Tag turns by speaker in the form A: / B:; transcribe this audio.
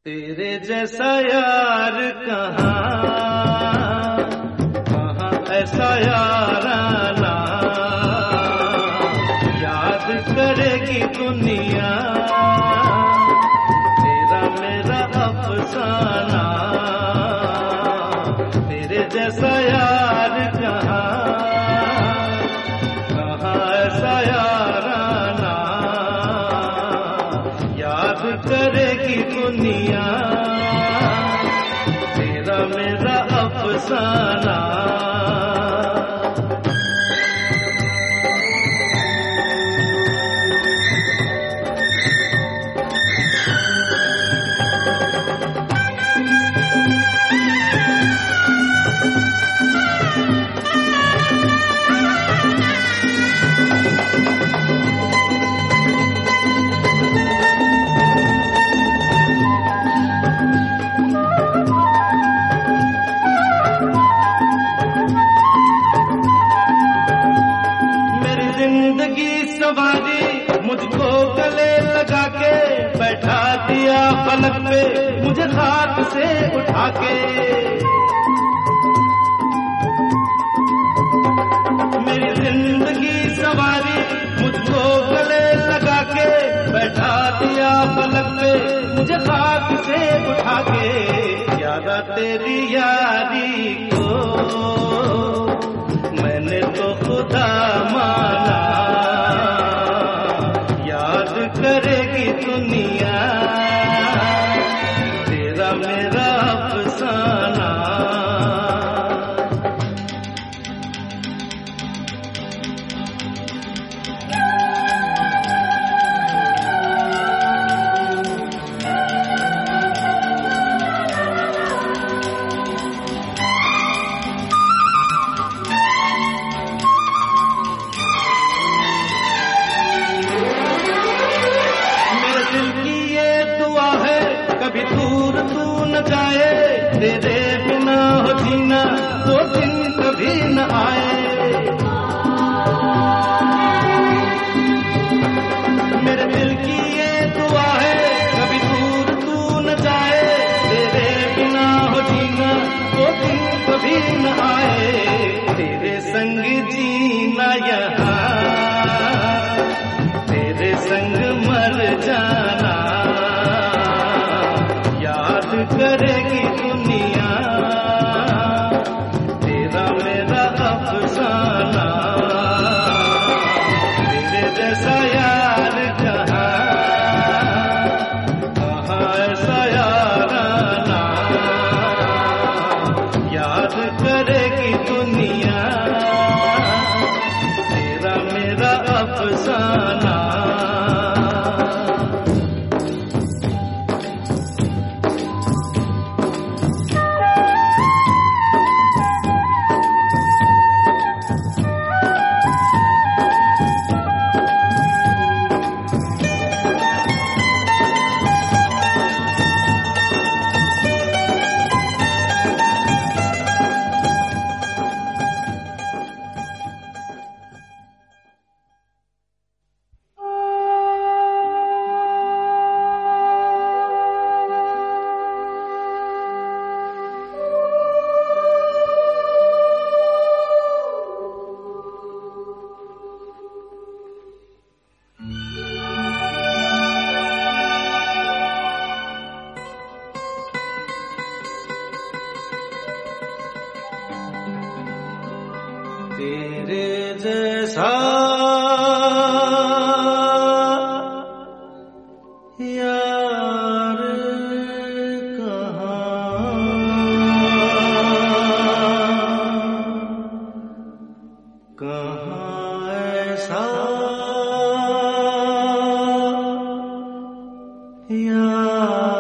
A: तेरे जैसा यार कहाँ कहाँ ऐसा यार आना, याद करेगी दुनिया तेरा मेरा अफसाना। तेरे जैसा यार कहाँ कहाँ ऐसा यार आना, याद करेगी दुनिया तेरा मेरा अफसाना। जिंदगी सवारी मुझको गले लगा के बैठा दिया पलक पे मुझे खाक से उठा के। मेरी जिंदगी सवारी मुझको गले लगा के बैठा दिया पलक पे मुझे खाक से उठा के। याद तेरी यारी को मैंने तो खुदा माना, याद करेगी दुनिया तेरा मेरा अफसाना। कभी दूर तू न जाए, तेरे बिना हो जीना वो दिन कभी न आए। मेरे दिल की ये दुआ है कभी दूर तू न जाए, तेरे बिना हो जीना वो दिन कभी न आए। तेरे संग जीना यहाँ तेरे संग मर जाना, करेगी दुनिया तेरा मेरा अफसाना। तेरे जैसा यार कहाँ कहाँ ऐसा यार आना, याद करेगी दुनिया तेरा मेरा अफसाना। तेरे जैसा यार कहाँ कहाँ ऐसा यार।